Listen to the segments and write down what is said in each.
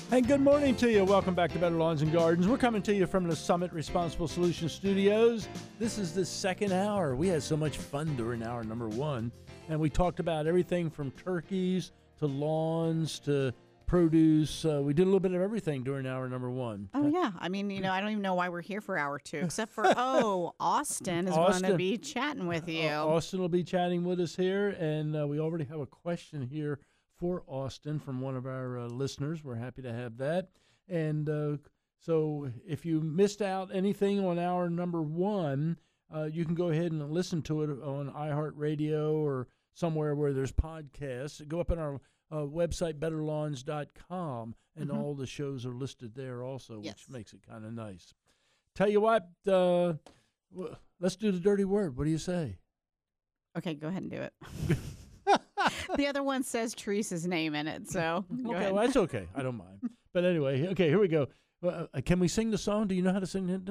And good morning to you. Welcome back to Better Lawns and Gardens. We're coming to you from the Summit Responsible Solutions Studios. This is the second hour. We had so much fun during hour number one. And we talked about everything from turkeys to lawns to produce. We did a little bit of everything during hour number one. Oh, yeah. I mean, I don't even know why we're here for hour two, except for, Austin is going to be chatting with you. Austin will be chatting with us here. And we already have a question here for Austin from one of our listeners. We're happy to have that. And so if you missed out anything on hour number one, you can go ahead and listen to it on iHeartRadio or somewhere where there's podcasts. Go up on our website, betterlawns.com, and all the shows are listed there also, which makes it kind of nice. Tell you what, let's do the dirty word. What do you say? Okay, go ahead and do it. The other one says Teresa's name in it, so okay, well, that's okay. I don't mind. But anyway, okay, here we go. Can we sing the song? Do you know how to sing it?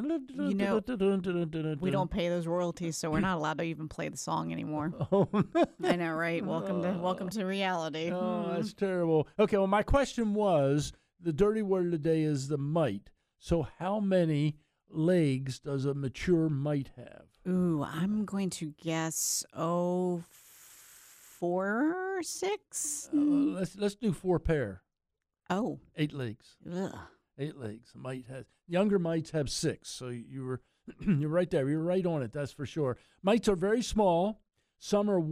We don't pay those royalties, so we're not allowed to even play the song anymore. I know, right? Welcome to reality. Oh, that's terrible. Okay, well, my question was, the dirty word of the day is the mite. So how many legs does a mature mite have? Ooh, I'm going to guess, 4, 6? Let's do 4 pair. Oh. 8 legs. Ugh. 8 legs. Younger mites have 6. So you're right there. You're right on it. That's for sure. Mites are very small. Some are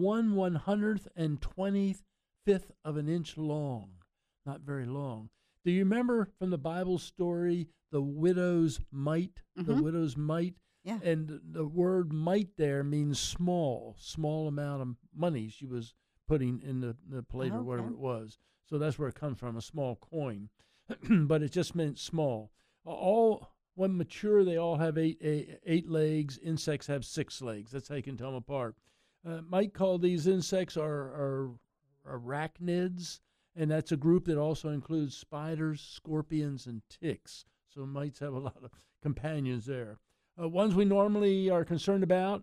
1/125th of an inch long. Not very long. Do you remember from the Bible story the widow's mite? The widow's mite. Yeah. And the word mite there means small amount of money she was putting in the plate or whatever it was. So that's where it comes from, a small coin. But it just meant small. When mature, they all have eight legs. Insects have 6 legs. That's how you can tell them apart. Might call these insects are arachnids, and that's a group that also includes spiders, scorpions, and ticks. So mites have a lot of companions there. Ones we normally are concerned about,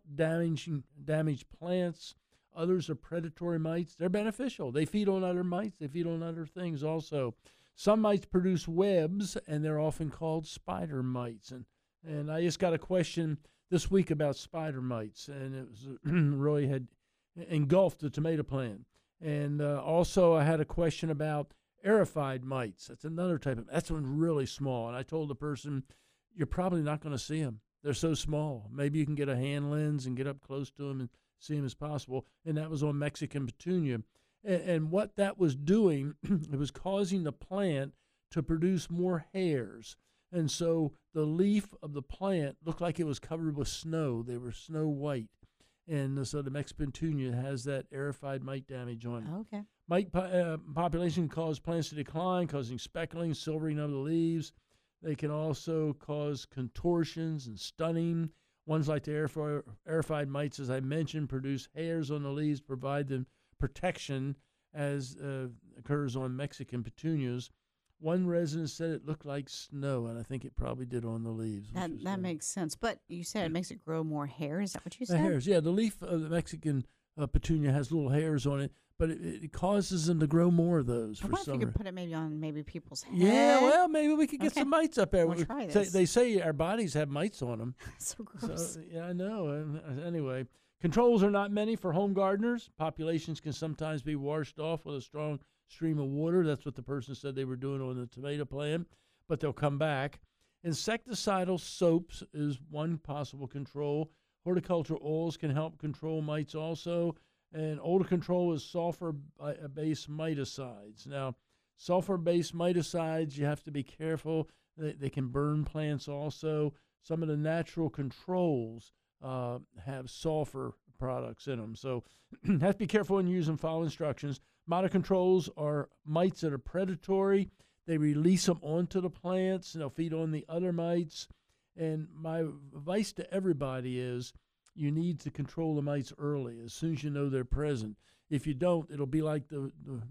damaged plants. Others are predatory mites. They're beneficial. They feed on other mites. They feed on other things also. Some mites produce webs, and they're often called spider mites. And I just got a question this week about spider mites, and it was really had engulfed the tomato plant. And also I had a question about aerified mites. That's another type of, that's one really small. And I told the person, you're probably not going to see them. They're so small. Maybe you can get a hand lens and get up close to them and see them as possible. And that was on Mexican petunia. And what that was doing, it was causing the plant to produce more hairs. And so the leaf of the plant looked like it was covered with snow. They were snow white. And so the Mexican petunia has that aerified mite damage on it. Okay. Mite population cause plants to decline, causing speckling, silvering of the leaves. They can also cause contortions and stunning. Ones like the aerified mites, as I mentioned, produce hairs on the leaves, provide them protection, as occurs on Mexican petunias. One resident said it looked like snow, and I think it probably did on the leaves. That makes sense. But you said it makes it grow more hair. Is that what you said? The hairs, yeah. The leaf of the Mexican petunia has little hairs on it, but it causes them to grow more of those for I wonder if summer. you could put it maybe on people's head. Yeah, well, maybe we could get some mites up there. We'll try this. They say our bodies have mites on them. So gross. So, yeah, I know. Anyway, controls are not many for home gardeners. Populations can sometimes be washed off with a strong stream of water. That's what the person said they were doing on the tomato plant, but they'll come back. Insecticidal soaps is one possible control. Horticultural oils can help control mites also. And older control is sulfur-based miticides. Now, sulfur-based miticides, you have to be careful. They can burn plants also. Some of the natural controls have sulfur products in them. So have to be careful when you use them. Follow instructions. Modern controls are mites that are predatory. They release them onto the plants, and they'll feed on the other mites. And my advice to everybody is you need to control the mites early, as soon as you know they're present. If you don't, it'll be like the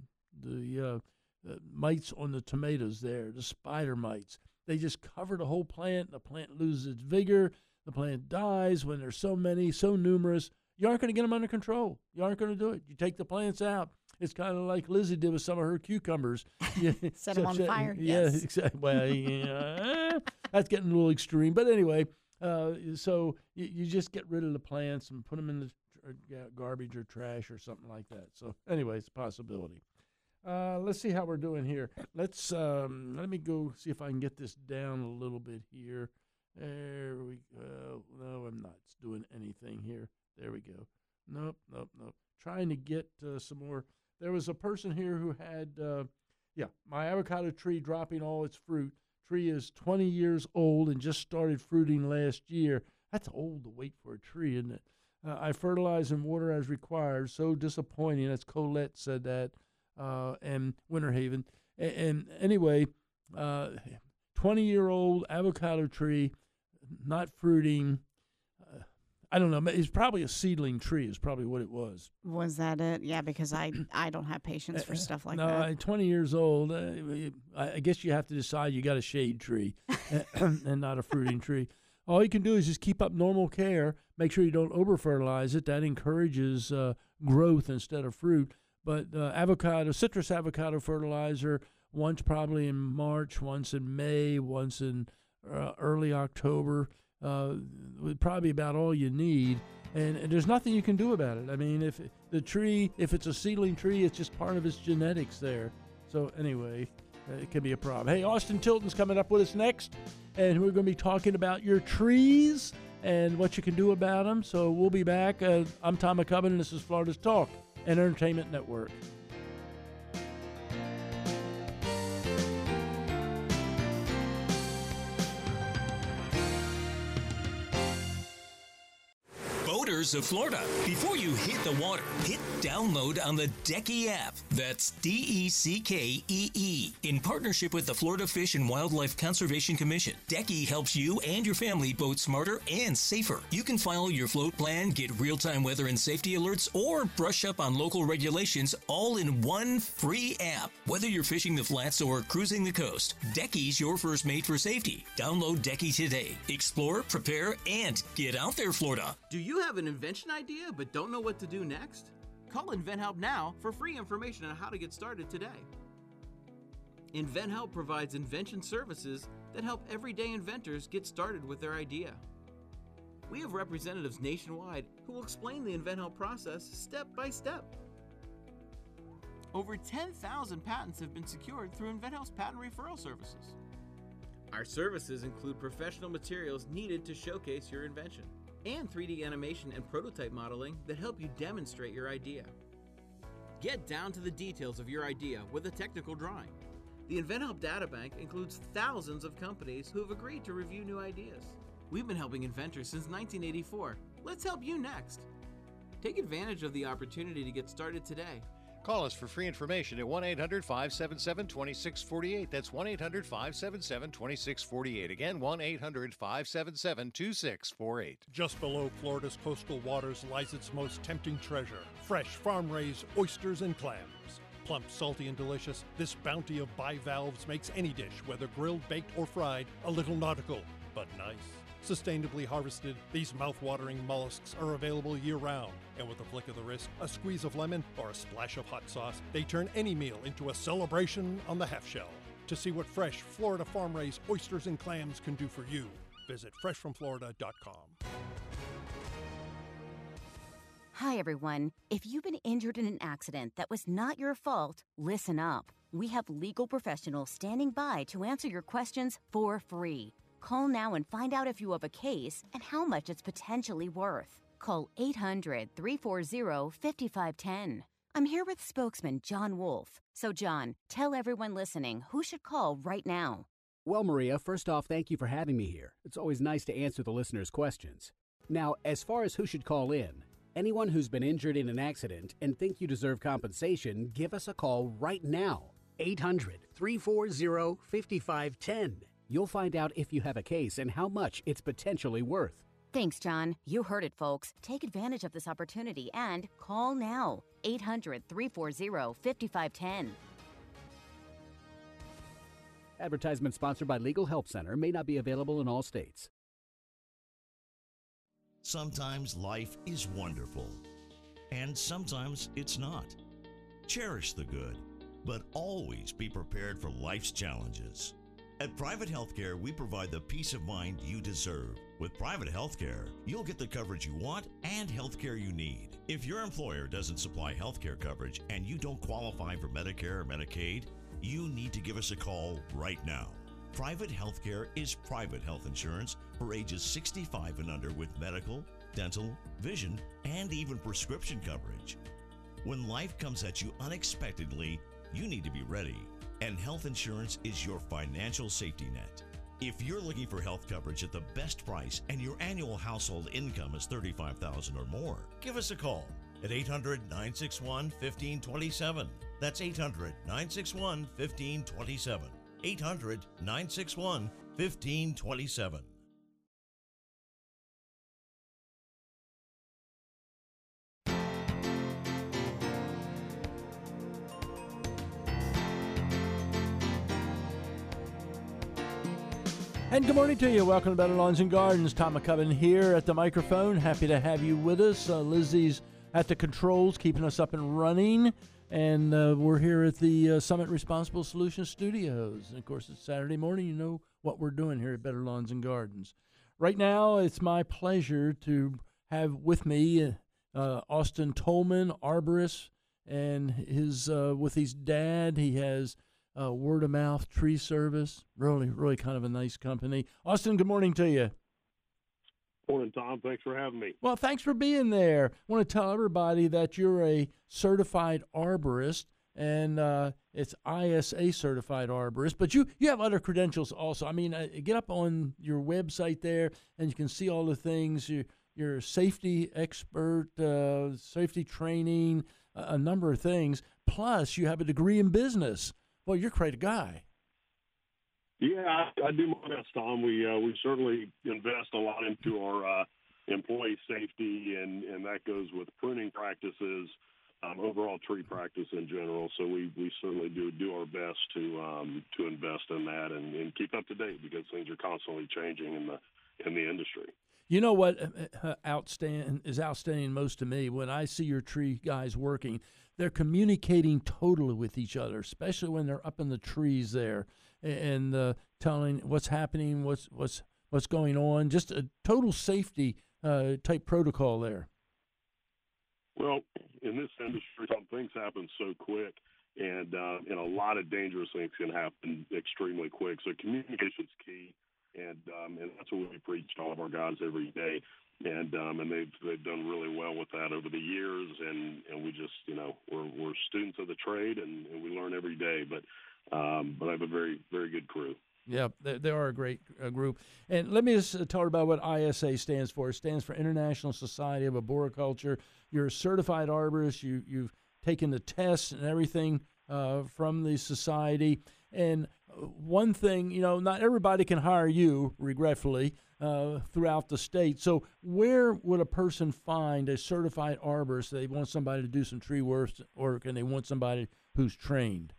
mites on the tomatoes there, the spider mites. They just cover the whole plant. The plant loses its vigor. The plant dies when there's so many, so numerous. You aren't going to get them under control. You aren't going to do it. You take the plants out, It's kind of like Lizzie did with some of her cucumbers. Set them on fire. Yeah, yes. Exactly. Well, that's getting a little extreme. But anyway, so you just get rid of the plants and put them in the garbage or trash or something like that. So anyway, it's a possibility. Let's see how we're doing here. Let me go see if I can get this down a little bit here. There we go. No, I'm not doing anything here. There we go. Nope. Trying to get some more. There was a person here who had, my avocado tree dropping all its fruit. Tree is 20 years old and just started fruiting last year. That's old to wait for a tree, isn't it? I fertilize and water as required. So disappointing. That's Colette said that, and Winter Haven. And anyway, 20-year-old avocado tree, not fruiting. I don't know. It's probably a seedling tree is probably what it was. Was that it? Yeah, because I don't have patience for stuff like that. No, 20 years old. I guess you have to decide you got a shade tree and not a fruiting tree. All you can do is just keep up normal care. Make sure you don't over-fertilize it. That encourages growth instead of fruit. But citrus avocado fertilizer, once probably in March, once in May, once in early October, would probably about all you need. And there's nothing you can do about it. I mean, if it's a seedling tree, it's just part of its genetics there. So anyway, it can be a problem. Hey, Austin Tilton's coming up with us next, and we're going to be talking about your trees and what you can do about them. So we'll be back. I'm Tom McCubbin, and this is Florida's Talk and Entertainment Network. Of Florida. Before you hit the water, hit download on the Decky app. That's DECKEE. In partnership with the Florida Fish and Wildlife Conservation Commission, Decky helps you and your family boat smarter and safer. You can follow your float plan, get real-time weather and safety alerts, or brush up on local regulations all in one free app. Whether you're fishing the flats or cruising the coast, Decky's your first mate for safety. Download Decky today. Explore, prepare, and get out there, Florida. Do you have an invention idea but don't know what to do next? Call InventHelp now for free information on how to get started today. InventHelp provides invention services that help everyday inventors get started with their idea. We have representatives nationwide who will explain the InventHelp process step by step. Over 10,000 patents have been secured through InventHelp's patent referral services. Our services include professional materials needed to showcase your invention, and 3D animation and prototype modeling that help you demonstrate your idea. Get down to the details of your idea with a technical drawing. The InventHelp Databank includes thousands of companies who have agreed to review new ideas. We've been helping inventors since 1984. Let's help you next. Take advantage of the opportunity to get started today. Call us for free information at 1-800-577-2648. That's 1-800-577-2648. Again, 1-800-577-2648. Just below Florida's coastal waters lies its most tempting treasure, fresh farm-raised oysters and clams. Plump, salty, and delicious, this bounty of bivalves makes any dish, whether grilled, baked, or fried, a little nautical, but nice. Sustainably harvested, these mouth-watering mollusks are available year-round, and with a flick of the wrist, a squeeze of lemon, or a splash of hot sauce, they turn any meal into a celebration on the half-shell. To see what fresh Florida farm-raised oysters and clams can do for you, visit freshfromflorida.com. Hi, everyone. If you've been injured in an accident that was not your fault, listen up. We have legal professionals standing by to answer your questions for free. Call now and find out if you have a case and how much it's potentially worth. Call 800-340-5510. I'm here with spokesman John Wolf. So, John, tell everyone listening who should call right now. Well, Maria, first off, thank you for having me here. It's always nice to answer the listeners' questions. Now, as far as who should call in, anyone who's been injured in an accident and think you deserve compensation, give us a call right now. 800-340-5510. You'll find out if you have a case and how much it's potentially worth. Thanks, John. You heard it, folks. Take advantage of this opportunity and call now. 800-340-5510. Advertisement sponsored by Legal Help Center. May not be available in all states. Sometimes life is wonderful, and sometimes it's not. Cherish the good, but always be prepared for life's challenges. At Private Healthcare, we provide the peace of mind you deserve. With Private Healthcare, you'll get the coverage you want and healthcare you need. If your employer doesn't supply healthcare coverage and you don't qualify for Medicare or Medicaid, you need to give us a call right now. Private Healthcare is private health insurance for ages 65 and under with medical, dental, vision, and even prescription coverage. When life comes at you unexpectedly, you need to be ready. And health insurance is your financial safety net. If you're looking for health coverage at the best price and your annual household income is $35,000 or more, give us a call at 800-961-1527. That's 800-961-1527. 800-961-1527. And good morning to you. Welcome to Better Lawns and Gardens. Tom McCubbin here at the microphone. Happy to have you with us. Lizzie's at the controls, keeping us up and running. And we're here at the Summit Responsible Solutions Studios. And, of course, it's Saturday morning. You know what we're doing here at Better Lawns and Gardens. Right now, it's my pleasure to have with me Austin Tolman, arborist, and his with his dad. He has word of mouth tree service. Really kind of a nice company. Austin, good morning to you. Morning, Tom. Thanks for having me. Well, thanks for being there. I want to tell everybody that you're a certified arborist, and it's ISA certified arborist, but you have other credentials also. I mean, get up on your website there, and you can see all the things. You're a safety expert, safety training, a number of things. Plus, you have a degree in business. Well, you're quite a guy. Yeah, I do my best, Tom. We certainly invest a lot into our employee safety, and that goes with pruning practices, overall tree practice in general. So we certainly do our best to invest in that and keep up to date because things are constantly changing in the industry. You know what is outstanding most to me when I see your tree guys working? They're communicating totally with each other, especially when they're up in the trees there and telling what's happening, what's going on. Just a total safety type protocol there. Well, in this industry, some things happen so quick, and a lot of dangerous things can happen extremely quick. So communication's key, and that's what we preach to all of our guys every day. And they've done really well with that over the years, and we just we're students of the trade, and we learn every day. But I have a very, very good crew. Yeah, they are a great group. And let me just tell her about what ISA stands for. It stands for International Society of Arboriculture. You're a certified arborist. You've taken the tests and everything from the society. And one thing, not everybody can hire you, regretfully, throughout the state. So where would a person find a certified arborist? They want somebody to do some tree work, and they want somebody who's trained.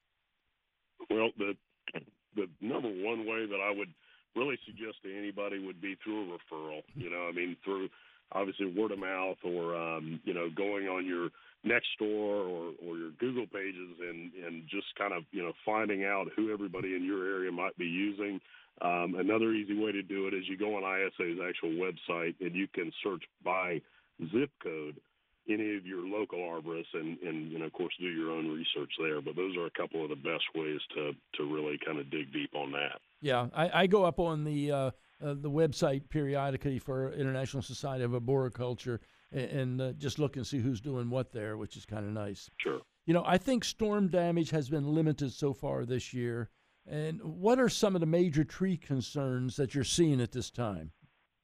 Well, the number one way that I would really suggest to anybody would be through a referral. Through obviously word of mouth or going on your Nextdoor or your Google pages and just kind of finding out who everybody in your area might be using. Another easy way to do it is you go on ISA's actual website and you can search by zip code any of your local arborists and of course do your own research there. But those are a couple of the best ways to really kind of dig deep on that. Yeah, I go up on the website periodically for International Society of Arboriculture and just look and see who's doing what there, which is kind of nice. Sure. I think storm damage has been limited so far this year. And what are some of the major tree concerns that you're seeing at this time?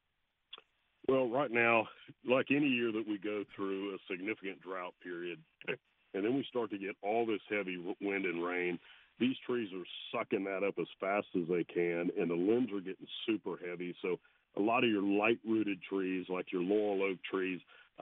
Well, right now, like any year that we go through a significant drought period, and then we start to get all this heavy wind and rain, these trees are sucking that up as fast as they can, and the limbs are getting super heavy. So a lot of your light-rooted trees, like your laurel oak trees,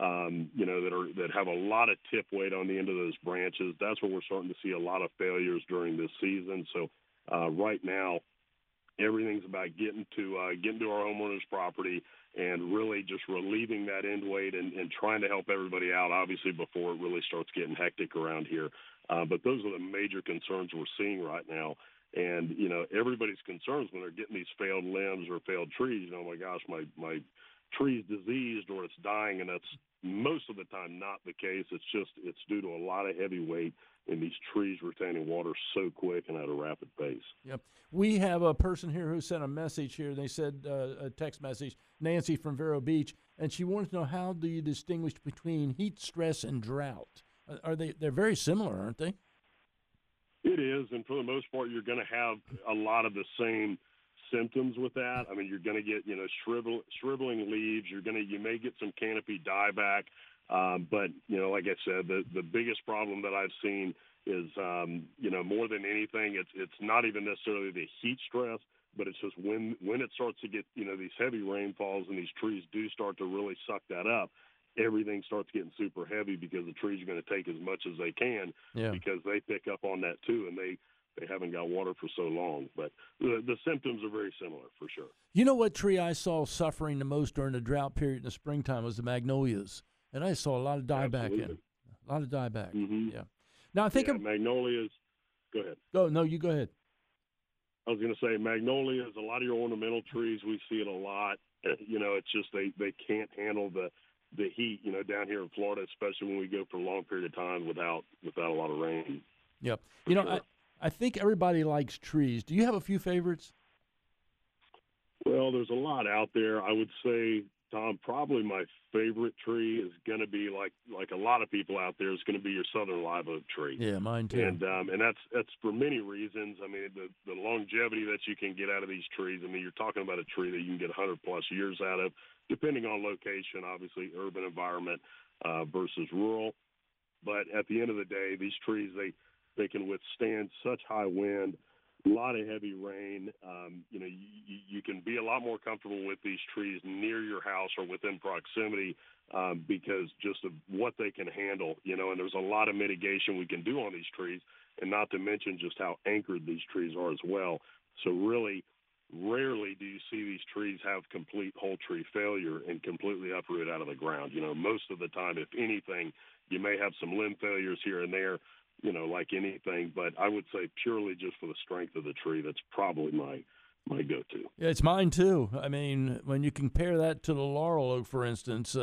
that have a lot of tip weight on the end of those branches, that's where we're starting to see a lot of failures during this season. So right now, Everything's about getting to our homeowner's property and really just relieving that end weight and trying to help everybody out, obviously, before it really starts getting hectic around here. But those are the major concerns we're seeing right now. And, everybody's concerns when they're getting these failed limbs or failed trees, oh, my gosh, my tree's diseased or it's dying, and that's most of the time not the case. It's due to a lot of heavy weight and these trees retaining water so quick and at a rapid pace. Yep. We have a person here who sent a message here. They said a text message, Nancy from Vero Beach, and she wanted to know, how do you distinguish between heat stress and drought? They're very similar, aren't they? It is, and for the most part, you're going to have a lot of the same symptoms with that. I mean, you're going to get, shriveling leaves. You may get some canopy dieback. But, like I said, the biggest problem that I've seen is, more than anything, it's not even necessarily the heat stress, but it's just when it starts to get, these heavy rainfalls and these trees do start to really suck that up, everything starts getting super heavy because the trees are going to take as much as they can because they pick up on that too, and they haven't got water for so long. But the symptoms are very similar for sure. You know what tree I saw suffering the most during the drought period in the springtime was the magnolias. And I saw a lot of dieback in. A lot of dieback. Mm-hmm. Yeah. Now I think magnolias. Go ahead. No, you go ahead. I was going to say magnolias. A lot of your ornamental trees, we see it a lot. It's just they can't handle the heat. Down here in Florida, especially when we go for a long period of time without a lot of rain. Yep. Sure. I think everybody likes trees. Do you have a few favorites? Well, there's a lot out there. I would say, Tom, probably my favorite tree is going to be like a lot of people out there is going to be your southern live oak tree. Yeah, mine too. And that's for many reasons. I mean, the longevity that you can get out of these trees. I mean, you're talking about a tree that you can get 100+ years out of, depending on location, obviously urban environment versus rural. But at the end of the day, these trees they can withstand such high wind, a lot of heavy rain. You can be a lot more comfortable with these trees near your house or within proximity because just of what they can handle, and there's a lot of mitigation we can do on these trees, and not to mention just how anchored these trees are as well. So really, rarely do you see these trees have complete whole tree failure and completely uproot out of the ground. Most of the time, if anything, you may have some limb failures here and there, like anything, but I would say purely just for the strength of the tree, that's probably my go-to. Yeah, it's mine too. I mean, when you compare that to the laurel oak, for instance,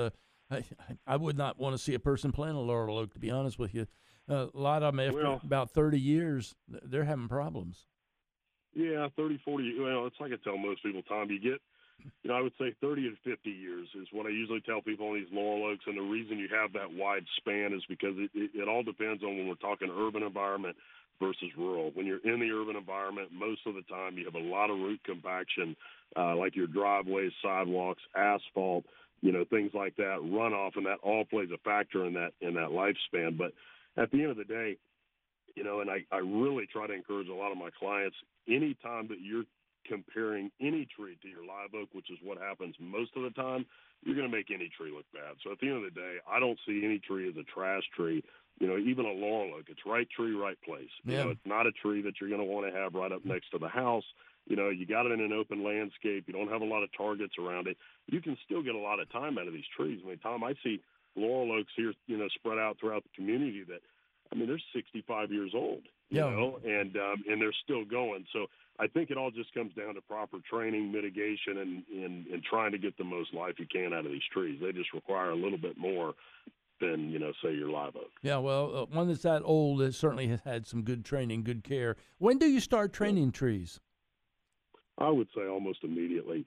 I would not want to see a person plant a laurel oak, to be honest with you. A lot of them, after about 30 years, they're having problems. Yeah, 30, 40, it's like I tell most people, Tom, you get, I would say 30 to 50 years is what I usually tell people on these laurel oaks, and the reason you have that wide span is because it all depends on when we're talking urban environment versus rural. When you're in the urban environment, most of the time you have a lot of root compaction, like your driveways, sidewalks, asphalt, things like that, runoff, and that all plays a factor in that lifespan. But at the end of the day, and I really try to encourage a lot of my clients, anytime that you're comparing any tree to your live oak, which is what happens most of the time, you're going to make any tree look bad. So at the end of the day, I don't see any tree as a trash tree. Even a laurel oak, it's right tree, right place. Yeah. It's not a tree that you're going to want to have right up next to the house. You got it in an open landscape. You don't have a lot of targets around it. You can still get a lot of time out of these trees. I mean, Tom, I see laurel oaks here, spread out throughout the community that, they're 65 years old, and they're still going. So I think it all just comes down to proper training, mitigation, and trying to get the most life you can out of these trees. They just require a little bit more than, say, your live oak. Yeah, well, one that's that old certainly has had some good training, good care. When do you start training trees? I would say almost immediately.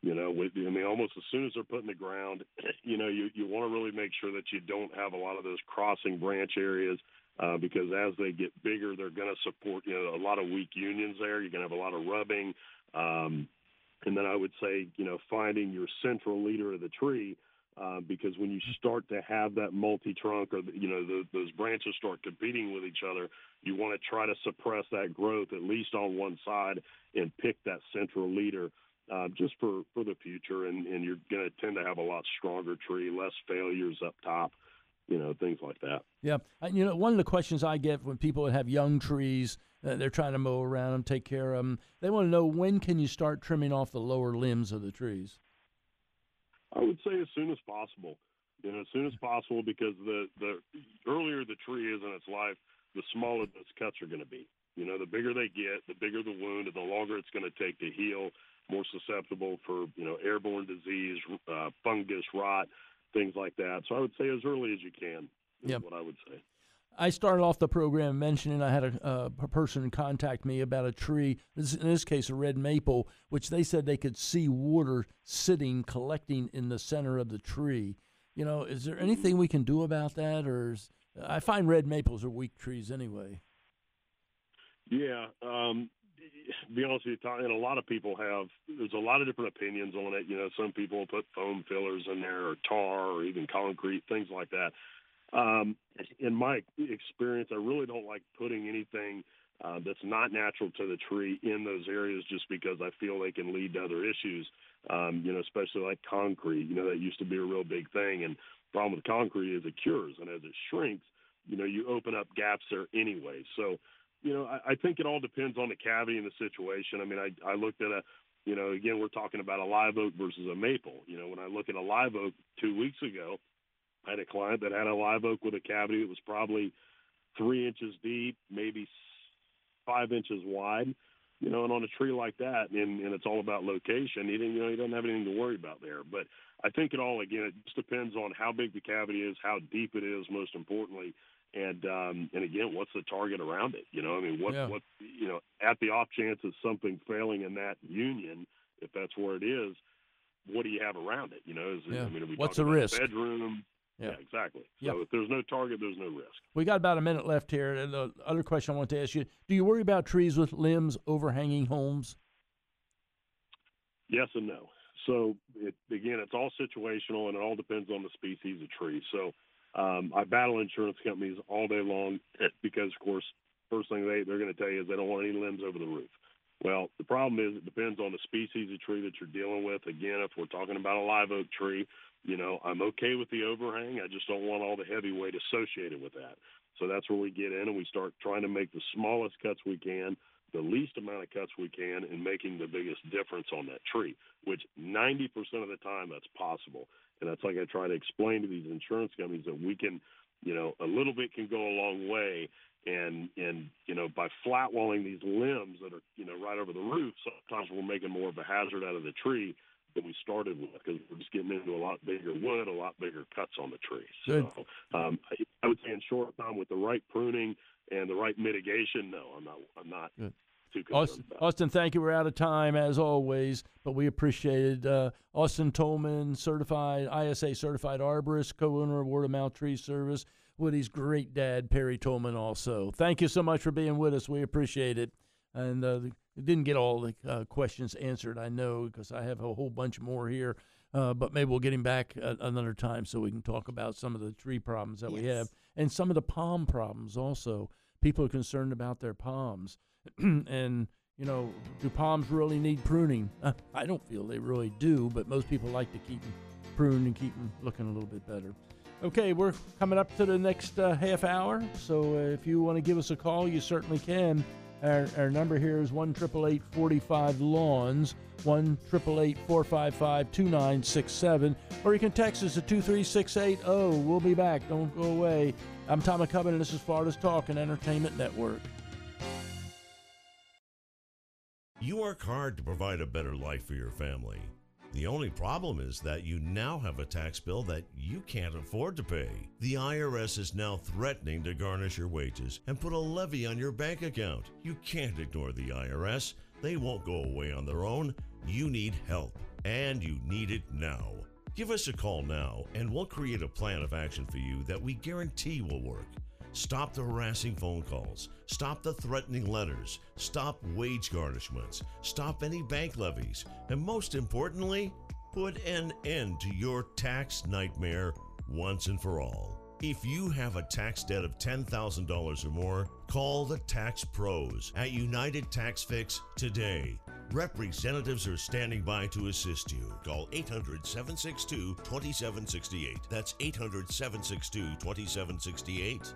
Almost as soon as they're put in the ground, you want to really make sure that you don't have a lot of those crossing branch areas. Because as they get bigger, they're going to support, a lot of weak unions there. You're going to have a lot of rubbing. And then I would say, finding your central leader of the tree, because when you start to have that multi-trunk or, those branches start competing with each other, you want to try to suppress that growth, at least on one side, and pick that central leader just for the future. And you're going to tend to have a lot stronger tree, less failures up top. things like that. Yeah. One of the questions I get when people have young trees, they're trying to mow around them, take care of them, they want to know, when can you start trimming off the lower limbs of the trees? I would say as soon as possible. As soon as possible, because the earlier the tree is in its life, the smaller those cuts are going to be. The bigger they get, the bigger the wound, and the longer it's going to take to heal, more susceptible for, airborne disease, fungus, rot, things like that. So I would say as early as you can is what I would say. I started off the program mentioning I had a person contact me about a tree, in this case a red maple, which they said they could see water collecting in the center of the tree. Is there anything we can do about that? I find red maples are weak trees anyway. Yeah. To be honest with you, and a lot of people there's a lot of different opinions on it. Some people put foam fillers in there, or tar, or even concrete, things like that. In my experience, I really don't like putting anything that's not natural to the tree in those areas, just because I feel they can lead to other issues, especially like concrete. That used to be a real big thing. And the problem with concrete is it cures, and as it shrinks, you open up gaps there anyway. So, I think it all depends on the cavity and the situation. I mean, I looked at again, we're talking about a live oak versus a maple. When I look at a live oak 2 weeks ago, I had a client that had a live oak with a cavity that was probably 3 inches deep, maybe 5 inches wide, and on a tree like that, and it's all about location, he doesn't have anything to worry about there. But I think it just depends on how big the cavity is, how deep it is, most importantly, and again, what's the target around it? What at the off chance of something failing in that union, if that's where it is, what do you have around it? Are we what's the talking about risk? Bedroom? Yeah, exactly. So if there's no target, there's no risk. We got about a minute left here. And the other question I want to ask you, do you worry about trees with limbs overhanging homes? Yes and no. So, it's all situational, and it all depends on the species of tree. So I battle insurance companies all day long because, of course, first thing they're going to tell you is they don't want any limbs over the roof. Well, the problem is it depends on the species of tree that you're dealing with. Again, if we're talking about a live oak tree, I'm okay with the overhang. I just don't want all the heavy weight associated with that. So that's where we get in and we start trying to make the smallest cuts we can, the least amount of cuts we can, and making the biggest difference on that tree, which 90% of the time that's possible. And that's like I try to explain to these insurance companies that we can, a little bit can go a long way. And by flat walling these limbs that are, right over the roof, sometimes we're making more of a hazard out of the tree than we started with, because we're just getting into a lot bigger wood, a lot bigger cuts on the tree. Good. So I would say in short time, with the right pruning and the right mitigation, no, I'm not Good. Too concerned about it. Austin, thank you. We're out of time as always, but we appreciate it. Austin Tolman, ISA certified arborist, co-owner of Word of Mouth Tree Service. Woody's great dad, Perry Tolman, also. Thank you so much for being with us. We appreciate it. And didn't get all the questions answered, I know, because I have a whole bunch more here. But maybe we'll get him back another time so we can talk about some of the tree problems that we have and some of the palm problems also. People are concerned about their palms. And, do palms really need pruning? I don't feel they really do, but most people like to keep them pruned and keep them looking a little bit better. Okay, we're coming up to the next half hour, so if you want to give us a call, you certainly can. Our number here is 1-888-45-LAWNS, 1-888-455-2967, or you can text us at 23680. We'll be back. Don't go away. I'm Tom McCubbin, and this is Florida's Talk and Entertainment Network. You work hard to provide a better life for your family. The only problem is that you now have a tax bill that you can't afford to pay. The IRS is now threatening to garnish your wages and put a levy on your bank account. You can't ignore the IRS. They won't go away on their own. You need help, and you need it now. Give us a call now, and we'll create a plan of action for you that we guarantee will work. Stop the harassing phone calls. Stop the threatening letters. Stop wage garnishments. Stop any bank levies. And most importantly, put an end to your tax nightmare once and for all. If you have a tax debt of $10,000 or more, call the Tax Pros at United Tax Fix today. Representatives are standing by to assist you. Call 800-762-2768. That's 800-762-2768.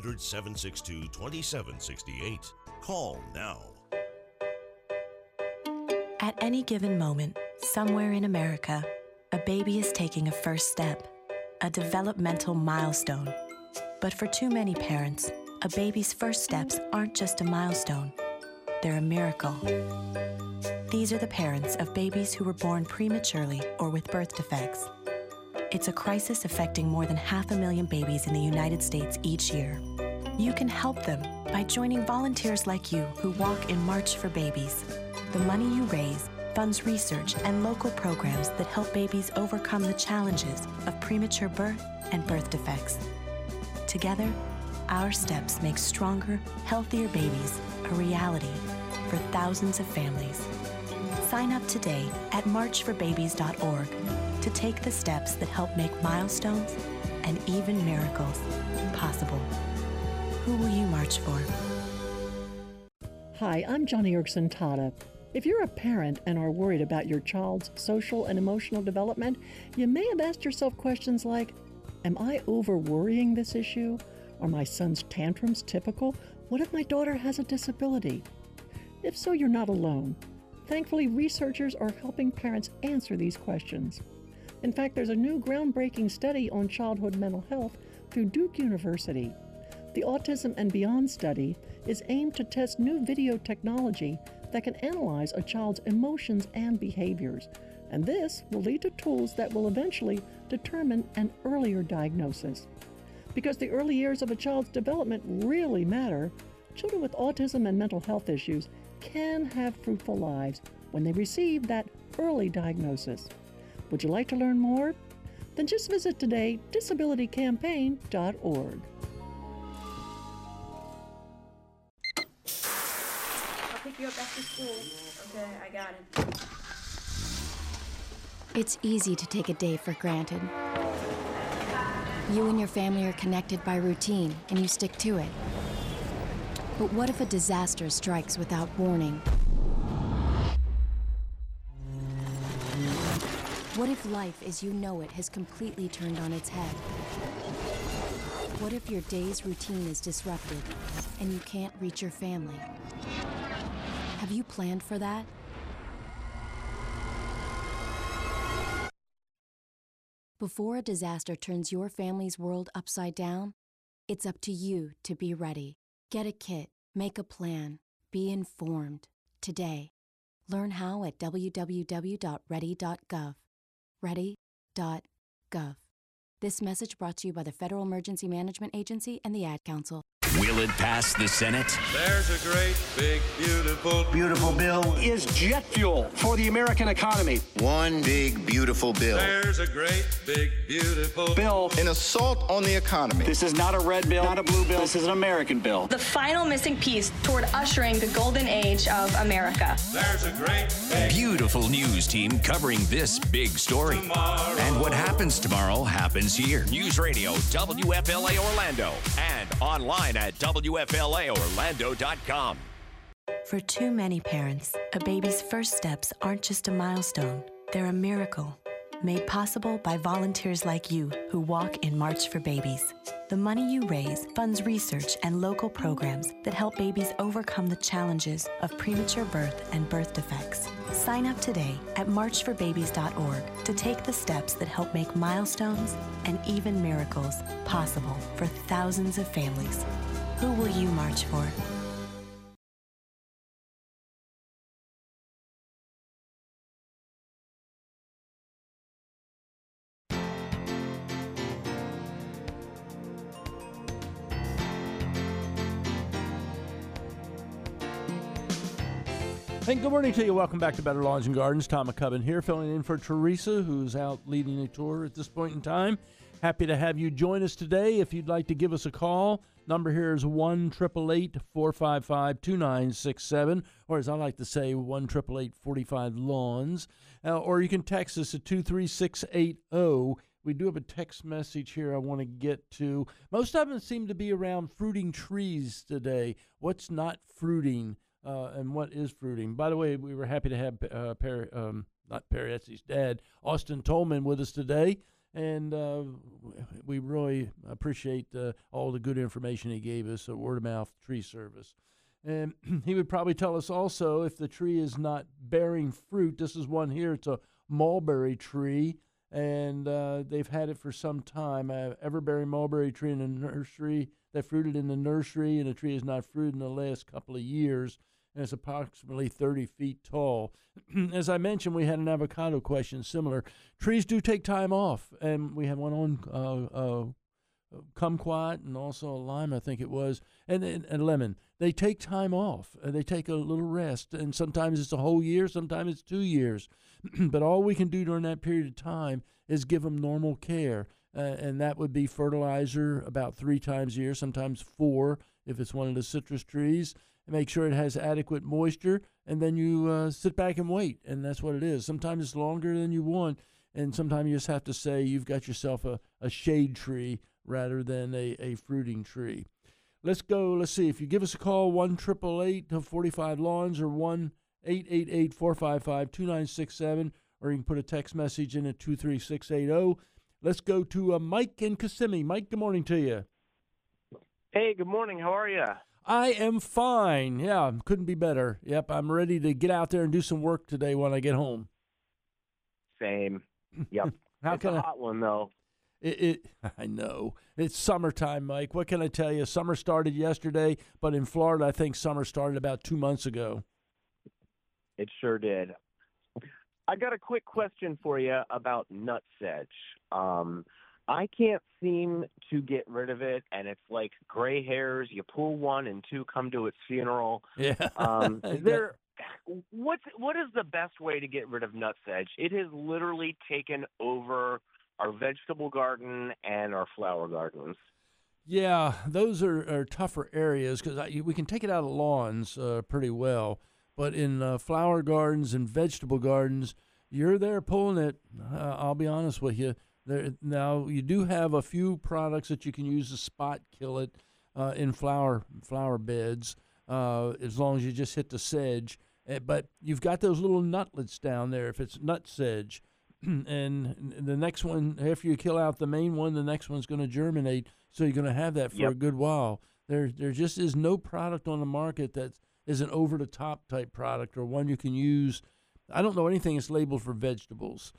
800-762-2768. Call now. At any given moment, somewhere in America, a baby is taking a first step, a developmental milestone. But for too many parents, a baby's first steps aren't just a milestone. They're a miracle. These are the parents of babies who were born prematurely or with birth defects. It's a crisis affecting more than 500,000 babies in the United States each year. You can help them by joining volunteers like you who walk in March for Babies. The money you raise funds research and local programs that help babies overcome the challenges of premature birth and birth defects. Together, our steps make stronger, healthier babies a reality for thousands of families. Sign up today at marchforbabies.org to take the steps that help make milestones and even miracles possible. Who will you march for? Hi, I'm Johnny Erkson Tada. If you're a parent and are worried about your child's social and emotional development, you may have asked yourself questions like, am I over-worrying this issue? Are my son's tantrums typical? What if my daughter has a disability? If so, you're not alone. Thankfully, researchers are helping parents answer these questions. In fact, there's a new groundbreaking study on childhood mental health through Duke University. The Autism and Beyond study is aimed to test new video technology that can analyze a child's emotions and behaviors, and this will lead to tools that will eventually determine an earlier diagnosis. Because the early years of a child's development really matter, children with autism and mental health issues can have fruitful lives when they receive that early diagnosis. Would you like to learn more? Then just visit today disabilitycampaign.org. I'll pick you up after school. Okay, I got it. It's easy to take a day for granted. You and your family are connected by routine, and you stick to it. But what if a disaster strikes without warning? What if life as you know it has completely turned on its head? What if your day's routine is disrupted and you can't reach your family? Have you planned for that? Before a disaster turns your family's world upside down, it's up to you to be ready. Get a kit, make a plan, be informed. Today. Learn how at www.ready.gov. Ready.gov. This message brought to you by the Federal Emergency Management Agency and the Ad Council. Will it pass the Senate? There's a great, big, beautiful bill is jet fuel for the American economy. One big, beautiful bill. There's a great, big, beautiful bill. An assault on the economy. This is not a red bill, not a blue bill. This is an American bill. The final missing piece toward ushering the golden age of America. There's a great, big, beautiful news team covering this big story. Tomorrow. And what happens tomorrow happens here. News Radio WFLA Orlando and online at WFLAOrlando.com. For too many parents, a baby's first steps aren't just a milestone, they're a miracle. Made possible by volunteers like you who walk in March for Babies. The money you raise funds research and local programs that help babies overcome the challenges of premature birth and birth defects. Sign up today at marchforbabies.org to take the steps that help make milestones and even miracles possible for thousands of families. Who will you march for? Hey, good morning to you. Welcome back to Better Lawns and Gardens. Tom McCubbin here, filling in for Teresa, who's out leading a tour at this point in time. Happy to have you join us today. If you'd like to give us a call, number here is 1-888-455-2967, or as I like to say, 1-888-45-LAWNS. Or you can text us at 23680. We do have a text message here I want to get to. Most of them seem to be around fruiting trees today. What's not fruiting? and what is fruiting. By the way, we were happy to have not Perry Etsy's dad, Austin Tolman, with us today, and we really appreciate all the good information he gave us, a word-of-mouth tree service. And he would probably tell us also if the tree is not bearing fruit. This is one here. It's a mulberry tree, and they've had it for some time. Ever-bearing mulberry tree in the nursery that fruited in the nursery, and the tree has not fruited in the last couple of years, and it's approximately 30 feet tall. As I mentioned, we had an avocado question similar. Trees do take time off, and we have one on kumquat and also a lime, I think it was, and lemon. They take time off. They take a little rest, and sometimes it's a whole year, sometimes it's 2 years. But all we can do during that period of time is give them normal care, and that would be fertilizer about 3 times a year, sometimes 4 if it's one of the citrus trees. Make sure it has adequate moisture, and then you sit back and wait, and that's what it is. Sometimes it's longer than you want, and sometimes you just have to say you've got yourself a shade tree rather than a fruiting tree. Let's go. Let's see. If you give us a call, 1-888-45-LAWNS or 1-888-455-2967, or you can put a text message in at 23680. Let's go to Mike in Kissimmee. Mike, good morning to you. Hey, good morning. How are you? I am fine. Yeah, couldn't be better. Yep, I'm ready to get out there and do some work today when I get home. Same. Yep. It's a hot one, though. I know. It's summertime, Mike. What can I tell you? Summer started yesterday, but in Florida, I think summer started about 2 months ago. It sure did. I got a quick question for you about nutsedge. I can't seem to get rid of it, and it's like gray hairs. You pull one, and 2 come to its funeral. Yeah. What is the best way to get rid of nutsedge? It has literally taken over our vegetable garden and our flower gardens. Yeah, those are tougher areas because we can take it out of lawns pretty well. But in flower gardens and vegetable gardens, you're there pulling it. I'll be honest with you. Now, you do have a few products that you can use to spot kill it in flower beds as long as you just hit the sedge. But you've got those little nutlets down there if it's nut sedge. And the next one, after you kill out the main one, the next one's going to germinate. So you're going to have that for a good while. There just is no product on the market that is an over-the-top type product or one you can use. I don't know anything that's labeled for vegetables.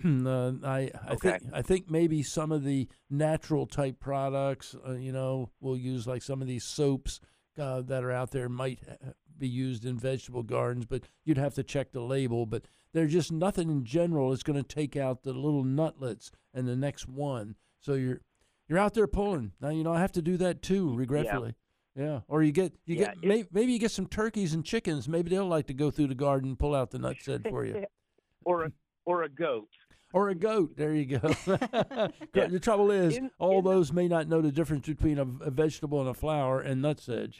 I think maybe some of the natural type products, we'll use like some of these soaps that are out there might be used in vegetable gardens, but you'd have to check the label. But there's just nothing in general that's going to take out the little nutlets and the next one. So you're out there pulling. Now, I have to do that too, regretfully. Yeah. Or maybe you get some turkeys and chickens. Maybe they'll like to go through the garden and pull out the nutsedge for you. Or a goat. Or a goat. There you go. The trouble is, those may not know the difference between a vegetable and a flower and nutsedge.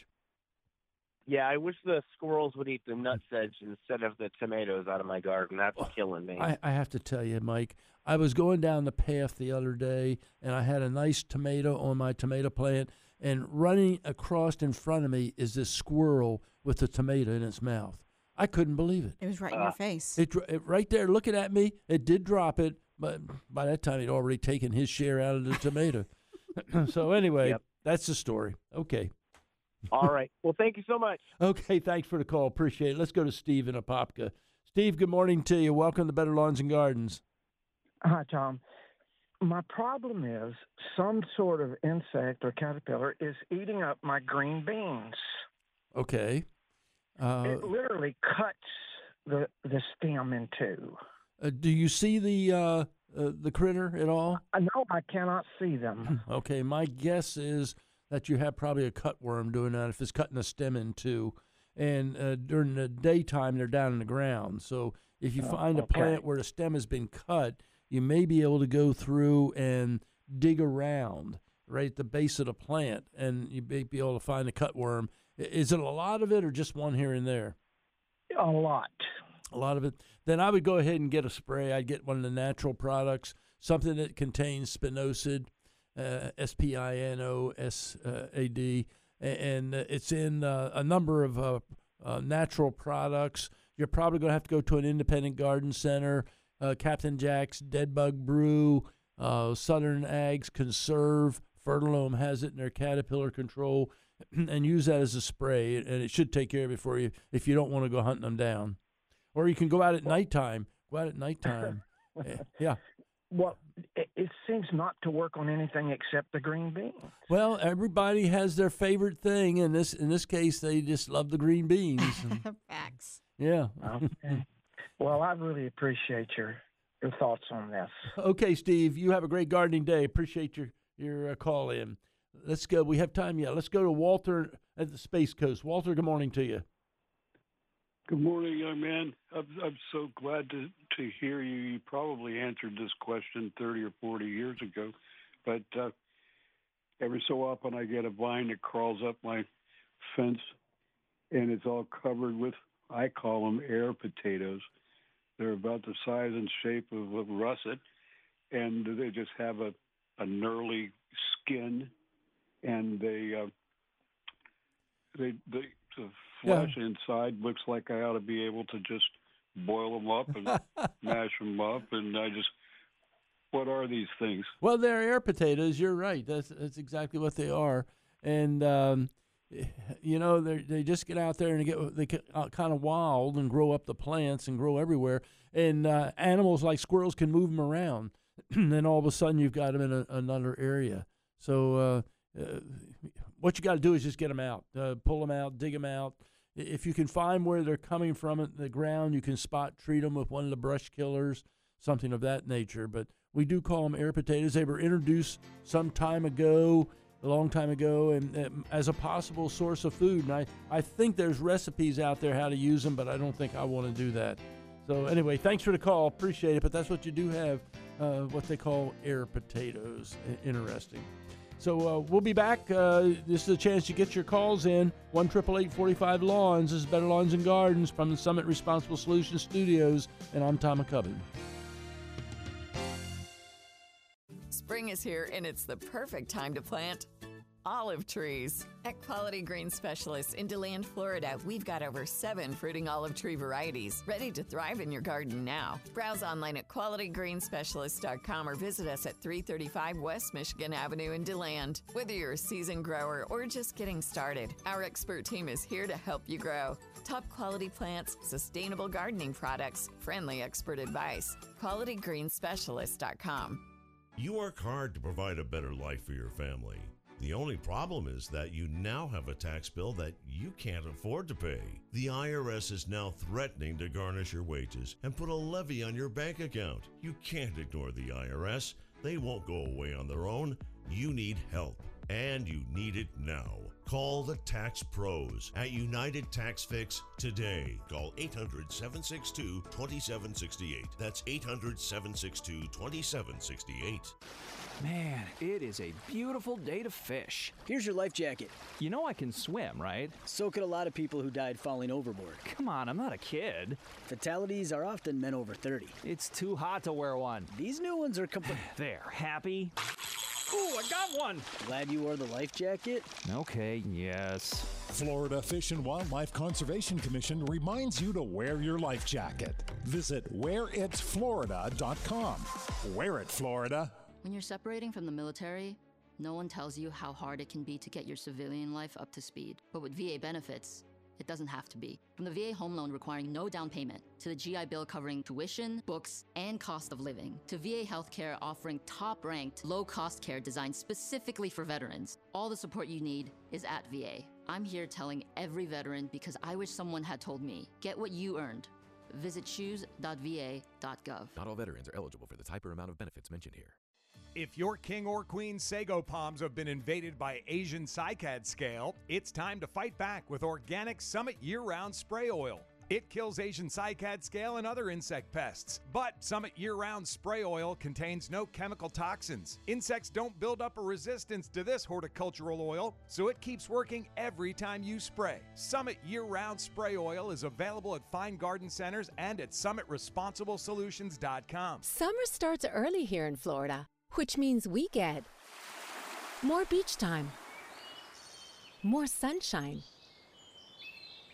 Yeah, I wish the squirrels would eat the nutsedge instead of the tomatoes out of my garden. That's killing me. I have to tell you, Mike, I was going down the path the other day, and I had a nice tomato on my tomato plant, and running across in front of me is this squirrel with the tomato in its mouth. I couldn't believe it. It was right in your face. It right there looking at me. It did drop it, but by that time he'd already taken his share out of the tomato. So anyway, that's the story. Okay. All right. Well, thank you so much. Okay, thanks for the call. Appreciate it. Let's go to Steve in Apopka. Steve, good morning to you. Welcome to Better Lawns and Gardens. Hi, Tom. My problem is some sort of insect or caterpillar is eating up my green beans. Okay. It literally cuts the stem in two. Do you see the critter at all? No, I cannot see them. Okay, my guess is that you have probably a cutworm doing that if it's cutting a stem in two. And during the daytime, they're down in the ground. So if you find a plant where the stem has been cut, you may be able to go through and dig around right at the base of the plant, and you may be able to find a cutworm. Is it a lot of it or just one here and there? A lot. A lot of it. Then I would go ahead and get a spray. I'd get one of the natural products, something that contains spinosad, spinosad, and it's in a number of natural products. You're probably going to have to go to an independent garden center, Captain Jack's Dead Bug Brew, Southern Ag's Conserve. Fertilome has it in their caterpillar control, and use that as a spray, and it should take care of it for you if you don't want to go hunting them down. Or you can go out at nighttime. Yeah. Well, it seems not to work on anything except the green beans. Well, everybody has their favorite thing. In this case, they just love the green beans. Facts. Yeah. Okay. Well, I really appreciate your thoughts on this. Okay, Steve, you have a great gardening day. Appreciate your call in. Let's go. We have time yet. Let's go to Walter at the Space Coast. Walter, good morning to you. Good morning, young man. I'm so glad to hear you. You probably answered this question 30 or 40 years ago, but every so often I get a vine that crawls up my fence, and it's all covered with, I call them air potatoes. They're about the size and shape of a russet, and they just have a gnarly skin, and the flesh inside looks like I ought to be able to just boil them up and mash them up, and what are these things? Well, they're air potatoes. You're right. That's exactly what they are, and they just get out there and they get kind of wild and grow up the plants and grow everywhere, and animals like squirrels can move them around, and then all of a sudden you've got them in another area. So what you got to do is just get them out, pull them out, dig them out. If you can find where they're coming from at the ground, you can spot treat them with one of the brush killers, something of that nature. But we do call them air potatoes. They were introduced a long time ago, and as a possible source of food. And I think there's recipes out there how to use them, but I don't think I want to do that. So anyway, thanks for the call. Appreciate it. But that's what you do have, what they call air potatoes. Interesting. So we'll be back. This is a chance to get your calls in. 1-888-45-LAWNS. This is Better Lawns and Gardens from the Summit Responsible Solutions Studios, and I'm Tom McCubbin. Spring is here, and it's the perfect time to plant olive trees. At Quality Green Specialists in DeLand, Florida, we've got over 7 fruiting olive tree varieties ready to thrive in your garden now. Browse online at qualitygreensspecialists.com or visit us at 335 West Michigan Avenue in DeLand. Whether you're a seasoned grower or just getting started, our expert team is here to help you grow. Top quality plants, sustainable gardening products, friendly expert advice. qualitygreensspecialists.com. You work hard to provide a better life for your family. The only problem is that you now have a tax bill that you can't afford to pay. The IRS is now threatening to garnish your wages and put a levy on your bank account. You can't ignore the IRS. They won't go away on their own. You need help, and you need it now. Call the Tax Pros at United Tax Fix today. Call 800-762-2768. That's 800-762-2768. Man, it is a beautiful day to fish. Here's your life jacket. You know I can swim, right? So could a lot of people who died falling overboard. Come on, I'm not a kid. Fatalities are often men over 30. It's too hot to wear one. These new ones are complete. There, happy? Ooh, I got one! Glad you wore the life jacket? Okay, yes. Florida Fish and Wildlife Conservation Commission reminds you to wear your life jacket. Visit wearitflorida.com. Wear it, Florida. When you're separating from the military, no one tells you how hard it can be to get your civilian life up to speed. But with VA benefits, it doesn't have to be. From the VA home loan requiring no down payment, to the GI Bill covering tuition, books, and cost of living, to VA healthcare offering top-ranked, low-cost care designed specifically for veterans, all the support you need is at VA. I'm here telling every veteran because I wish someone had told me, get what you earned. Visit choose.va.gov. Not all veterans are eligible for the type or amount of benefits mentioned here. If your king or queen sago palms have been invaded by Asian cycad scale, it's time to fight back with organic Summit year-round spray oil. It kills Asian cycad scale and other insect pests. But Summit year-round spray oil contains no chemical toxins. Insects don't build up a resistance to this horticultural oil, so it keeps working every time you spray. Summit year-round spray oil is available at fine garden centers and at summitresponsiblesolutions.com. Summer starts early here in Florida, which means we get more beach time, more sunshine,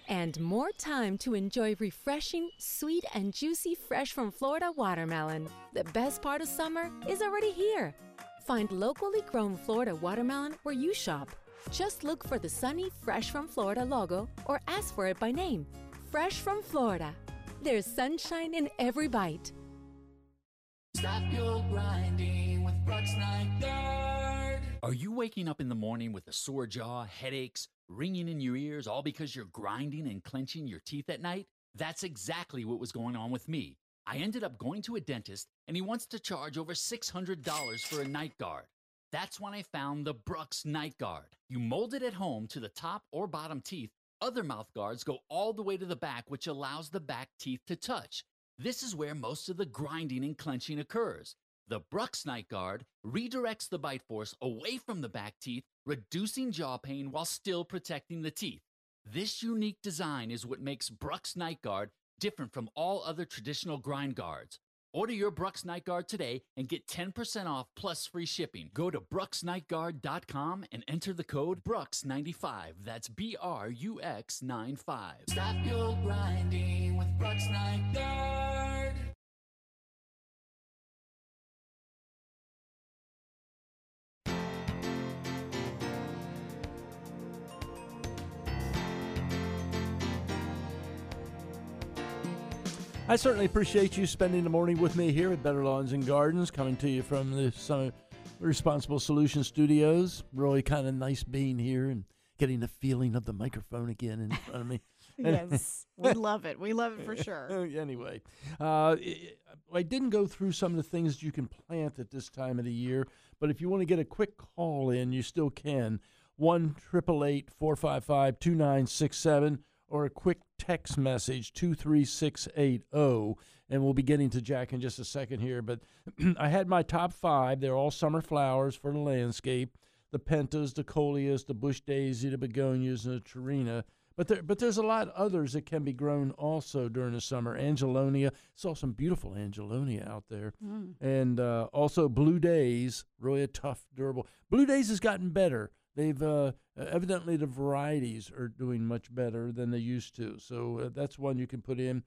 and more time to enjoy refreshing, sweet, and juicy fresh from Florida watermelon. The best part of summer is already here. Find locally grown Florida watermelon where you shop. Just look for the sunny Fresh from Florida logo or ask for it by name. Fresh from Florida. There's sunshine in every bite. Stop your grinding with Brooks Night Guard. Are you waking up in the morning with a sore jaw, headaches, ringing in your ears, all because you're grinding and clenching your teeth at night? That's exactly what was going on with me. I ended up going to a dentist, and he wants to charge over $600 for a night guard. That's when I found the Brooks Night Guard. You mold it at home to the top or bottom teeth. Other mouth guards go all the way to the back, which allows the back teeth to touch. This is where most of the grinding and clenching occurs. The Brooks Night Guard redirects the bite force away from the back teeth, reducing jaw pain while still protecting the teeth. This unique design is what makes Brooks Night Guard different from all other traditional grind guards. Order your Brooks Night Guard today and get 10% off plus free shipping. Go to brooksnightguard.com and enter the code Brooks95. That's BRUX95. Stop your grinding with Brooks Night Guard. I certainly appreciate you spending the morning with me here at Better Lawns and Gardens, coming to you from the Summit Responsible Solutions Studios. Really kind of nice being here and getting the feeling of the microphone again in front of me. Yes, we love it. We love it for sure. Anyway, I didn't go through some of the things you can plant at this time of the year, but if you want to get a quick call in, you still can. 1-888-455-2967. or a quick text message, 23680, and we'll be getting to Jack in just a second here. But I had my top 5. They're all summer flowers for the landscape, the pentas, the coleus, the bush daisy, the begonias, and the trina. But there's a lot of others that can be grown also during the summer. Angelonia, saw some beautiful Angelonia out there. And also blue days, really a tough, durable. Blue days has gotten better. They've evidently the varieties are doing much better than they used to. So that's one you can put in.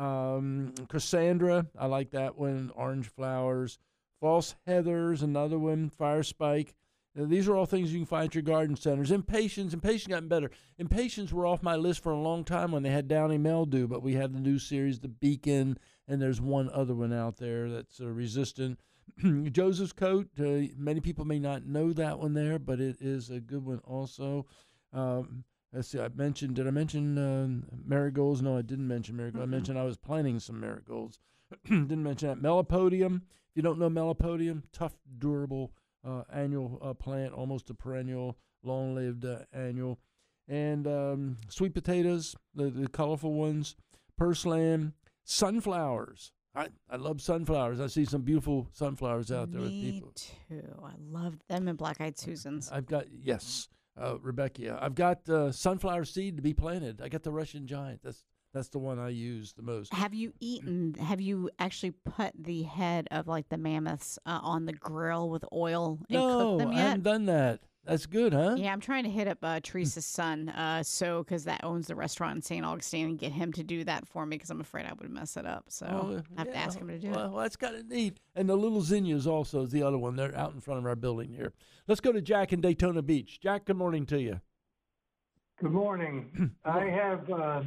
Cassandra, I like that one. Orange flowers. False heathers, another one. Fire spike. These are all things you can find at your garden centers. Impatiens gotten better. Impatiens were off my list for a long time when they had downy mildew, but we have the new series, the Beacon, and there's one other one out there that's resistant. Joseph's Coat, many people may not know that one there, but it is a good one also. Let's see, did I mention marigolds? No, I didn't mention marigolds. I mentioned I was planting some marigolds. Didn't mention that. Melipodium, if you don't know Melipodium, tough, durable annual plant, almost a perennial, long-lived annual. And sweet potatoes, the colorful ones, purslane, sunflowers. I love sunflowers. I see some beautiful sunflowers out there with people. Me too. I love them and black-eyed Susans. I've got, Rebecca. I've got sunflower seed to be planted. I got the Russian Giant. That's the one I use the most. Have you actually put the head of like the mammoths on the grill with oil and cooked them yet? No, I haven't done that. That's good, huh? Yeah, I'm trying to hit up Teresa's son, because that owns the restaurant in St. Augustine, and get him to do that for me because I'm afraid I would mess it up. So I have to ask him to do it. Well, that's kind of neat. And the little zinnias also is the other one. They're out in front of our building here. Let's go to Jack in Daytona Beach. Jack, good morning to you. Good morning. I have,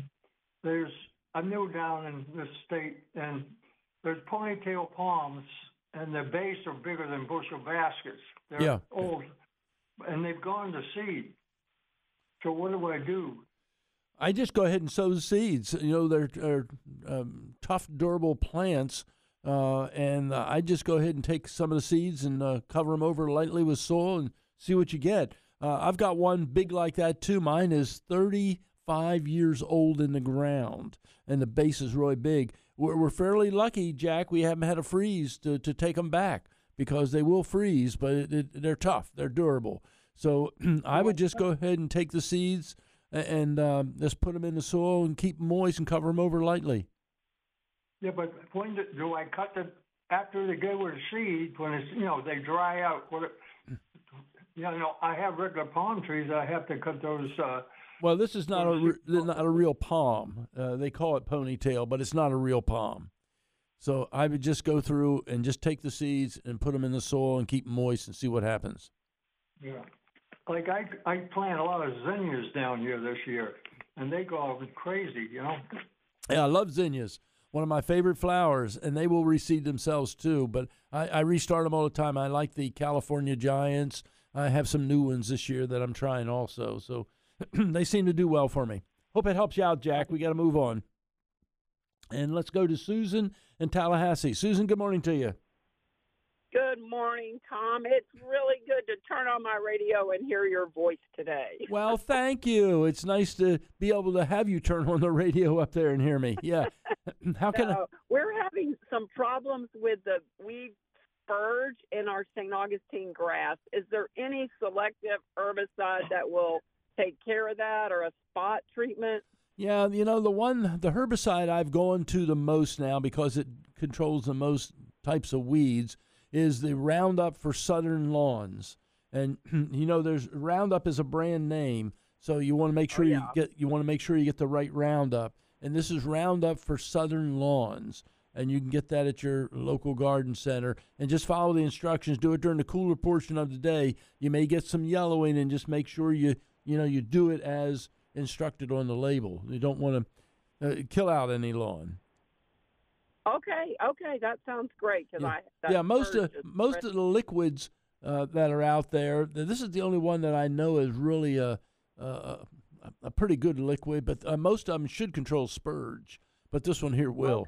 I'm new down in this state, and there's ponytail palms, and their base are bigger than bushel baskets. They're old. And they've gone to seed. So what do I do? I just go ahead and sow the seeds. They're tough, durable plants, and I just go ahead and take some of the seeds and cover them over lightly with soil and see what you get. I've got one big like that, too. Mine is 35 years old in the ground, and the base is really big. We're fairly lucky, Jack. We haven't had a freeze to take them back, because they will freeze, but they're tough. They're durable. So I would just go ahead and take the seeds and just put them in the soil and keep them moist and cover them over lightly. Yeah, but when do I cut them after they go with the seed? When it's they dry out. I have regular palm trees. I have to cut those Well, this is not a real palm. They call it ponytail, but it's not a real palm. So I would just go through and just take the seeds and put them in the soil and keep them moist and see what happens. Yeah. Like I plant a lot of zinnias down here this year, and they go crazy, Yeah, I love zinnias. One of my favorite flowers, and they will reseed themselves too. But I restart them all the time. I like the California Giants. I have some new ones this year that I'm trying also. So they seem to do well for me. Hope it helps you out, Jack. We got to move on. And let's go to Susan in Tallahassee. Susan, good morning to you. Good morning, Tom. It's really good to turn on my radio and hear your voice today. Well, thank you. It's nice to be able to have you turn on the radio up there and hear me. Yeah. How can We're having some problems with the weed spurge in our St. Augustine grass. Is there any selective herbicide that will take care of that, or a spot treatment? Yeah, the herbicide I've gone to the most now because it controls the most types of weeds is the Roundup for Southern Lawns. And there's Roundup is a brand name, so you want to make sure you get the right Roundup. And this is Roundup for Southern Lawns, and you can get that at your local garden center. And just follow the instructions. Do it during the cooler portion of the day. You may get some yellowing, and just make sure you do it as instructed on the label. You don't want to kill out any lawn. Okay, that sounds great. Most of the liquids that are out there, this is the only one that I know is really a pretty good liquid, but most of them should control spurge, but this one here will.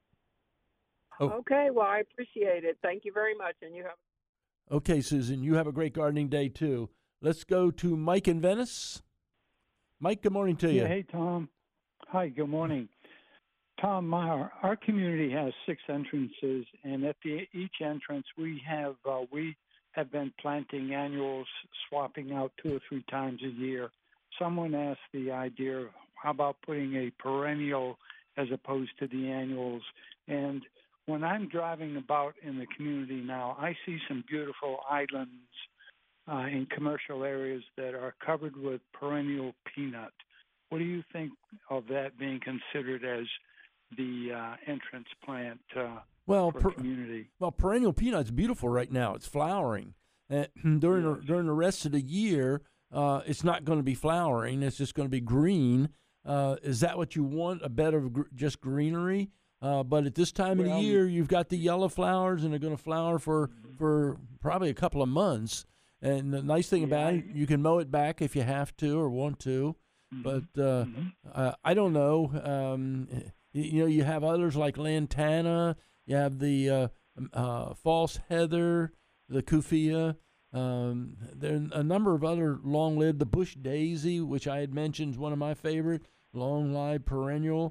Okay, well, I appreciate it. Thank you very much, and you have. Okay, Susan, you have a great gardening day too. Let's go to Mike in Venice. Mike, good morning to you. Hey, Tom. Hi, good morning. Tom, our community has 6 entrances, and at each entrance we have been planting annuals, swapping out 2 or 3 times a year. Someone asked the idea of how about putting a perennial as opposed to the annuals. And when I'm driving about in the community now, I see some beautiful islands in commercial areas that are covered with perennial peanut. What do you think of that being considered as the entrance plant for community? Well, perennial peanut's beautiful right now. It's flowering. During the rest of the year, it's not going to be flowering. It's just going to be green. Is that what you want, a bed of just greenery? But at this time of the year, you've got the yellow flowers, and they're going to flower for probably a couple of months. And the nice thing about it, you can mow it back if you have to or want to. But I don't know. You have others like lantana. You have the false heather, the kufia. There are a number of other long-lived. The bush daisy, which I had mentioned, is one of my favorite, long-lived perennial.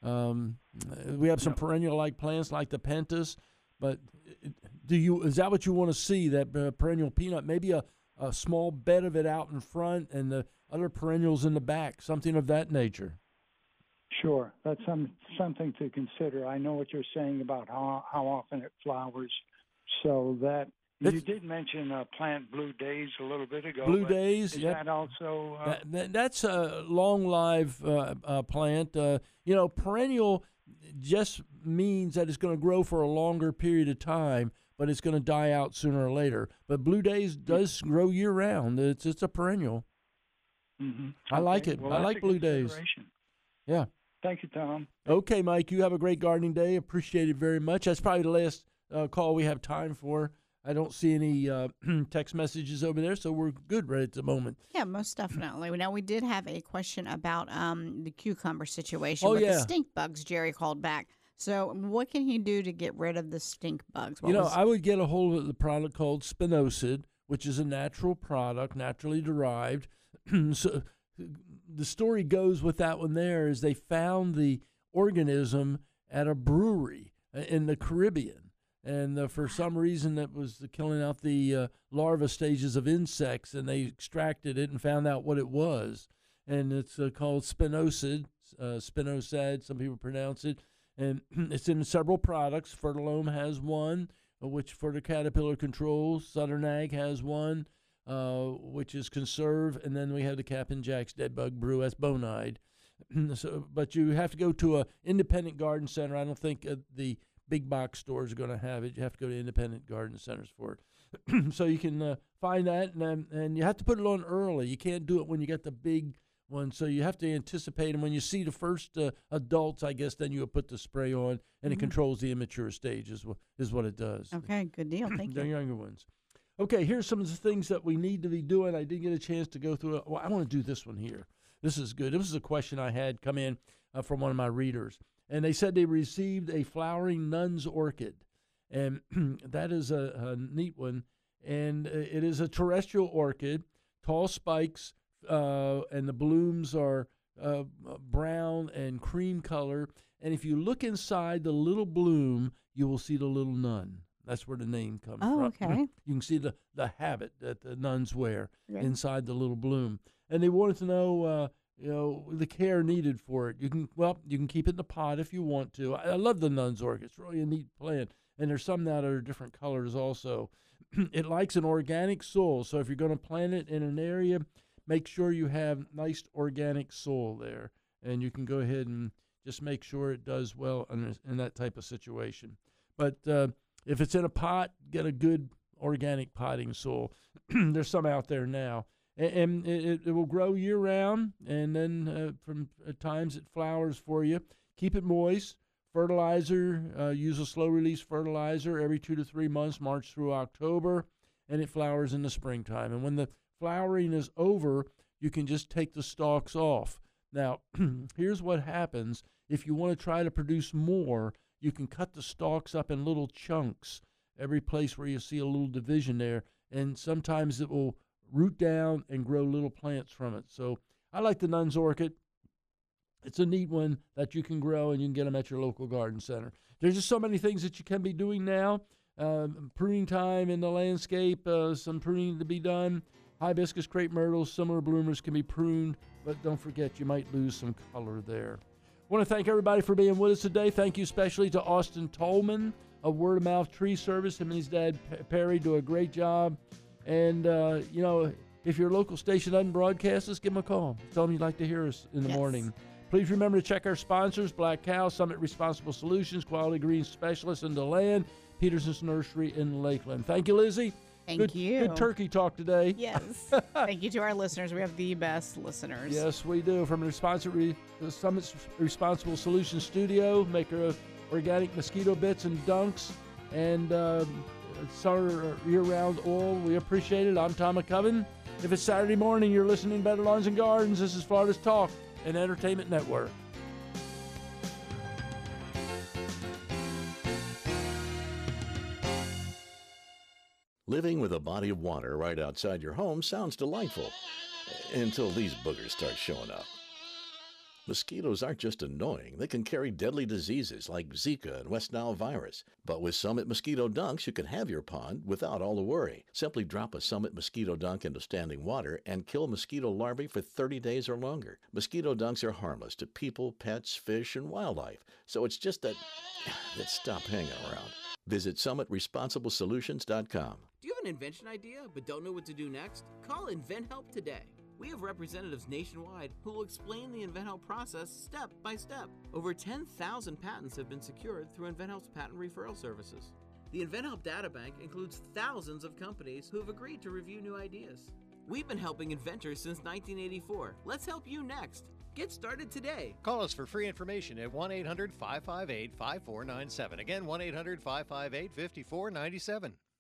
We have some perennial-like plants like the pentas. But is that what you want to see, that perennial peanut? Maybe a small bed of it out in front and the other perennials in the back, something of that nature. Sure, that's something to consider. I know what you're saying about how often it flowers. So you did mention plant blue days a little bit ago. Blue days, is that also? That's a long-lived plant. Perennial just means that it's going to grow for a longer period of time, but it's going to die out sooner or later. But blue days does grow year-round. It's a perennial. Mm-hmm. I like it. Well, I like blue days. Yeah. Thank you, Tom. Okay, Mike, you have a great gardening day. Appreciate it very much. That's probably the last call we have time for. I don't see any text messages over there, so we're good right at the moment. Yeah, most definitely. Now, we did have a question about the cucumber situation with the stink bugs. Jerry called back. So what can he do to get rid of the stink bugs? I would get a hold of the product called Spinosad, which is a natural product, naturally derived. So the story goes with that one there is they found the organism at a brewery in the Caribbean. And for some reason, that was killing out the larva stages of insects, and they extracted it and found out what it was. And it's called Spinosad, Spinosad, some people pronounce it. And it's in several products. Fertilome has one, which for the caterpillar controls. Southern Ag has one. which is conserve, and then we have the Captain Jack's Dead Bug Brew. That's bonide. But you have to go to a independent garden center. I don't think the big box stores are going to have it. You have to go to independent garden centers for it. So you can find that, and you have to put it on early. You can't do it when you get the big one, so you have to anticipate. And when you see the first adults, I guess, then you'll put the spray on, and it controls the immature stage is what it does. Okay, good deal. Thank you. The younger ones. Okay, here's some of the things that we need to be doing. I didn't get a chance to go through it. Well, I want to do this one here. This is good. This is a question I had come in from one of my readers. And they said they received a flowering nun's orchid. And that is a neat one. And it is a terrestrial orchid, tall spikes, and the blooms are brown and cream color. And if you look inside the little bloom, you will see the little nun. That's where the name comes from. Okay. You can see the habit that the nuns wear inside the little bloom. And they wanted to know, the care needed for it. You can keep it in the pot if you want to. I love the nun's orchid. It's really a neat plant. And there's some that are different colors also. It likes an organic soil. So if you're going to plant it in an area, make sure you have nice organic soil there. And you can go ahead and just make sure it does well in that type of situation. But if it's in a pot, get a good organic potting soil. There's some out there now. And it will grow year-round, and then from times it flowers for you. Keep it moist. Fertilizer, use a slow-release fertilizer every 2 to 3 months, March through October, and it flowers in the springtime. And when the flowering is over, you can just take the stalks off. Now, here's what happens. If you want to try to produce more, you can cut the stalks up in little chunks, every place where you see a little division there, and sometimes it will root down and grow little plants from it. So I like the nun's orchid. It's a neat one that you can grow, and you can get them at your local garden center. There's just so many things that you can be doing now. Pruning time in the landscape, some pruning to be done. Hibiscus, crepe myrtles, similar bloomers can be pruned, but don't forget you might lose some color there. I want to thank everybody for being with us today. Thank you especially to Austin Tolman of Word of Mouth Tree Service. Him and his dad, Perry, do a great job. And, if your local station doesn't broadcast us, give them a call. Tell them you'd like to hear us in the morning. Please remember to check our sponsors, Black Cow, Summit Responsible Solutions, Quality Green Specialists in DeLand, Peterson's Nursery in Lakeland. Thank you, Lizzie. Thank you. Good turkey talk today. Yes. Thank you to our listeners. We have the best listeners. Yes, we do. From the Summit Responsible Solutions Studio, maker of organic mosquito bits and dunks, and summer year-round oil. We appreciate it. I'm Tom McCubbin. If it's Saturday morning, you're listening to Better Lawns and Gardens. This is Florida's Talk and Entertainment Network. Living with a body of water right outside your home sounds delightful until these boogers start showing up. Mosquitoes aren't just annoying, they can carry deadly diseases like Zika and West Nile virus. But with Summit Mosquito Dunks, you can have your pond without all the worry. Simply drop a Summit Mosquito Dunk into standing water and kill mosquito larvae for 30 days or longer. Mosquito dunks are harmless to people, pets, fish, and wildlife. So it's just that stop hanging around. Visit SummitResponsibleSolutions.com. Do you have an invention idea but don't know what to do next? Call InventHelp today. We have representatives nationwide who will explain the InventHelp process step by step. Over 10,000 patents have been secured through InventHelp's patent referral services. The InventHelp Databank includes thousands of companies who have agreed to review new ideas. We've been helping inventors since 1984. Let's help you next. Get started today. Call us for free information at 1-800-558-5497. Again, 1-800-558-5497.